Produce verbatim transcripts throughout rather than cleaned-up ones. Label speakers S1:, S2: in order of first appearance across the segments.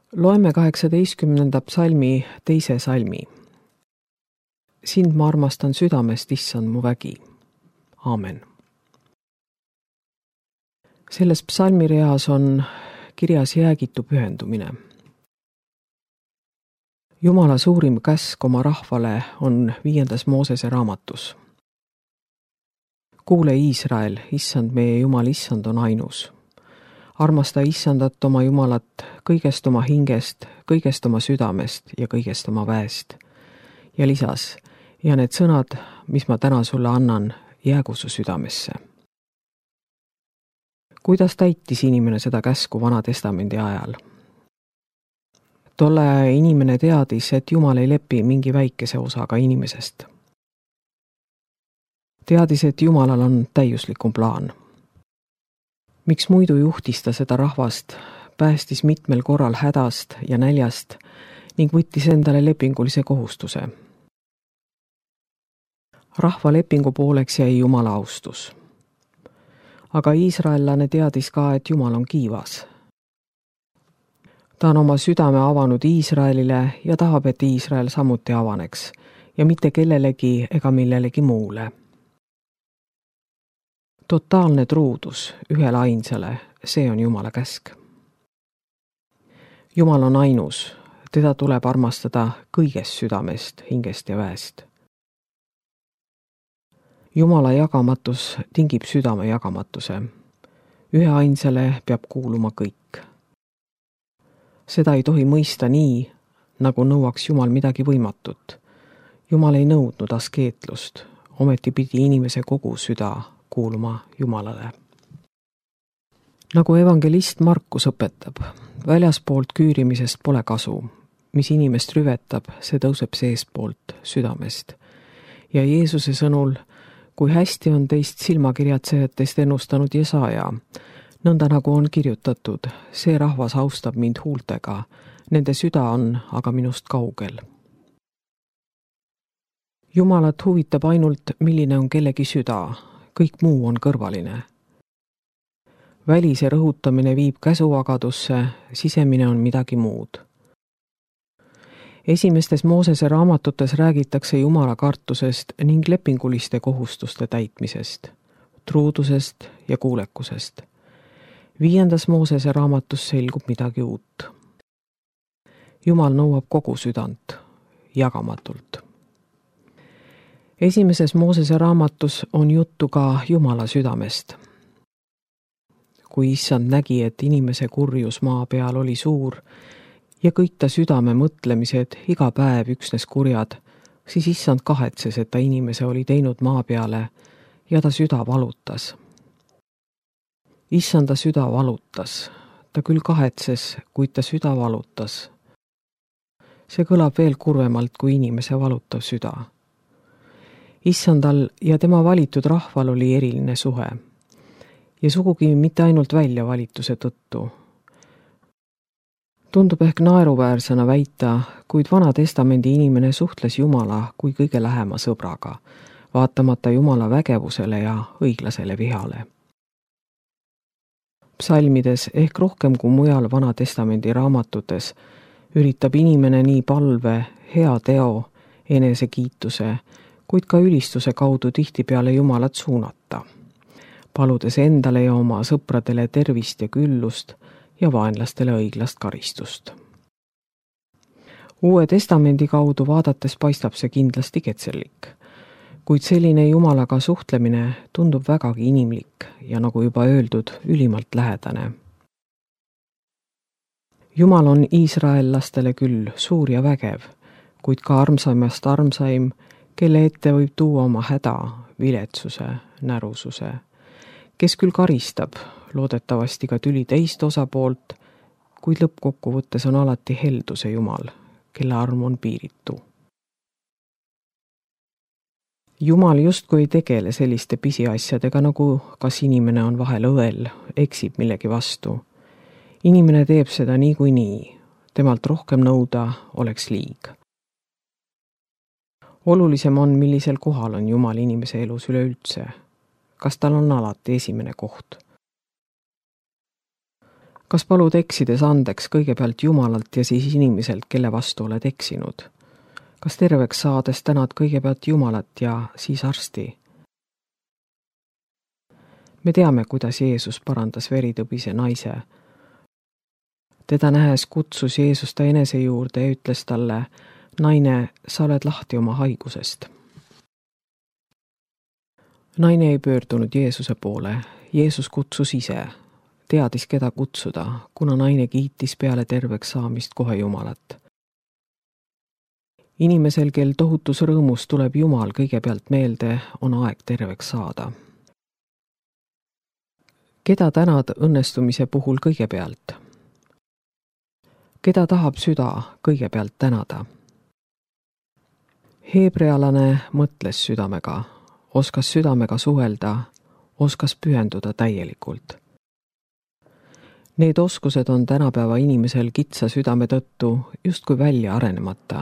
S1: Loeme kaheksateistkümnenda psalmi teise salmi. Sind ma armastan südamest, issand mu vägi. Aamen. Selles psalmireas on kirjas jäägitu pühendumine. Jumala suurim käsk oma rahvale on viiendas Moosese raamatus. Kuule Iisrael, issand meie Jumal, issand on ainus. Armasta issandat oma Jumalat kõigest oma hingest, kõigest oma südamest ja kõigest oma väest. Ja lisas, ja need sõnad, mis ma täna sulle annan, jäägu su südamesse. Kuidas täitis inimene seda käsku Vana Testamendi ajal? Tolle aja inimene teadis, et Jumal ei lepi mingi väikese osaga inimesest. Teadis, et Jumalal on täiuslikum plaan. Miks muidu juhtis ta seda rahvast, päästis mitmel korral hädast ja näljast ning võttis endale lepingulise kohustuse. Rahva lepingu pooleks jäi Jumala austus. Aga iisraellane teadis ka, et Jumal on kiivas. Ta on oma südame avanud Iisraelile ja tahab, et Iisrael samuti avaneks ja mitte kellelegi ega millelegi muule. Totaalne truudus ühele ainsale, see on Jumala käsk. Jumal on ainus, teda tuleb armastada kõigest südamest, hingest ja väest. Jumala jagamatus tingib südame jagamatuse. Ühe ainsale peab kuuluma kõik. Seda ei tohi mõista nii, nagu nõuaks Jumal midagi võimatut. Jumal ei nõudnud askeetlust, ometi pidi inimese kogu süda kuuluma Jumalale. Nagu evangelist Markus õpetab, väljaspoolt küürimisest pole kasu. Mis inimest rüvetab, see tõuseb seespoolt südamest. Ja Jeesuse sõnul, kui hästi on teist silmakirjatsejatest ennustanud Jesaja, nõnda nagu on kirjutatud, see rahvas austab mind huultega, nende süda on aga minust kaugel. Jumalat huvitab ainult, milline on kellegi süda, kõik muu on kõrvaline. Välise rõhutamine viib käsuvagadusse, sisemine on midagi muud. Esimestes Moosese raamatutes räägitakse Jumala kartusest ning lepinguliste kohustuste täitmisest, truudusest ja kuulekusest. Viiendas Moosese raamatus selgub midagi uut. Jumal nõuab kogu südant, jagamatult. Esimeses Moosese raamatus on juttu ka Jumala südamest. Kui issand nägi, et inimese kurjus maa peal oli suur ja kõik ta südame mõtlemised iga päev üksnes kurjad, siis issand kahetses, et ta inimese oli teinud maa peale ja ta süda valutas. Issanda süda valutas, ta küll kahetses, kuid ta süda valutas. See kõlab veel kurvemalt kui inimese valutav süda. Issandal ja tema valitud rahval oli eriline suhe ja sugugi mitte ainult väljavalituse tõttu. Tundub ehk naeruväärsena väita, kuid Vana Testamendi inimene suhtles Jumala kui kõige lähema sõbraga, vaatamata Jumala vägevusele ja õiglasele vihale. Psalmides ehk rohkem kui mujal Vana Testamendi raamatutes üritab inimene nii palve, hea teo, enesekiituse, kuid ka ülistuse kaudu tihtipeale Jumalat suunata, paludes endale ja oma sõpradele tervist ja küllust ja vaenlastele õiglast karistust. Uue testamendi kaudu vaadates paistab see kindlasti ketserlik, kuid selline Jumalaga suhtlemine tundub vägagi inimlik ja nagu juba öeldud, ülimalt lähedane. Jumal on iisraellastele küll suur ja vägev, kuid ka armsaimast armsaim, kelle ette võib tuua oma häda, viletsuse, närususe, kes küll karistab, loodetavasti ka tüli teist osapoolt, kuid lõppkokkuvõttes on alati helduse Jumal, kelle arm on piiritu. Jumal justkui ei tegele selliste pisiasjadega, nagu kas inimene on vahel õel, eksib millegi vastu. Inimene teeb seda nii kui nii, temalt rohkem nõuda oleks liig. Olulisem on, millisel kohal on Jumal inimese elus üleüldse. Kas tal on alati esimene koht? kas palud eksides andeks kõigepealt Jumalalt ja siis inimeselt, kelle vastu oled eksinud? Kas terveks saades tänad kõigepealt Jumalat ja siis arsti? Me teame, kuidas Jeesus parandas veritõbise naise. Teda nähes kutsus Jeesus ta enese juurde ja ütles talle, naine, sa oled lahti oma haigusest. Naine ei pöördunud Jeesuse poole, Jeesus kutsus ise, teadis keda kutsuda, kuna naine kiitis peale terveks saamist kohe Jumalat. Inimesel, kel tohutus rõõmus tuleb Jumal kõigepealt meelde, on aeg terveks saada. Keda tänad õnnestumise puhul kõigepealt? Keda tahab süda kõigepealt tänada? Heebrealane mõtles südamega, oskas südamega suhelda, oskas pühenduda täielikult. Need oskused on tänapäeva inimesel kitsa südame tõttu justkui välja arenemata.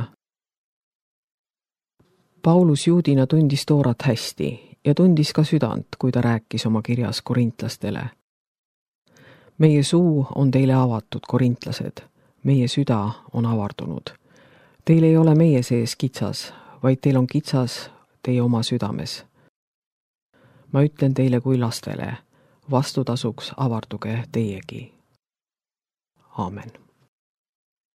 S1: Paulus juudina tundis Toorat hästi ja tundis ka südant, kui ta rääkis oma kirjas korintlastele. Meie suu on teile avatud, korintlased, meie süda on avardunud. Teil ei ole meie sees kitsas, vaid teil on kitsas teie oma südames. Ma ütlen teile kui lastele, vastutasuks avarduge teiegi. Aamen.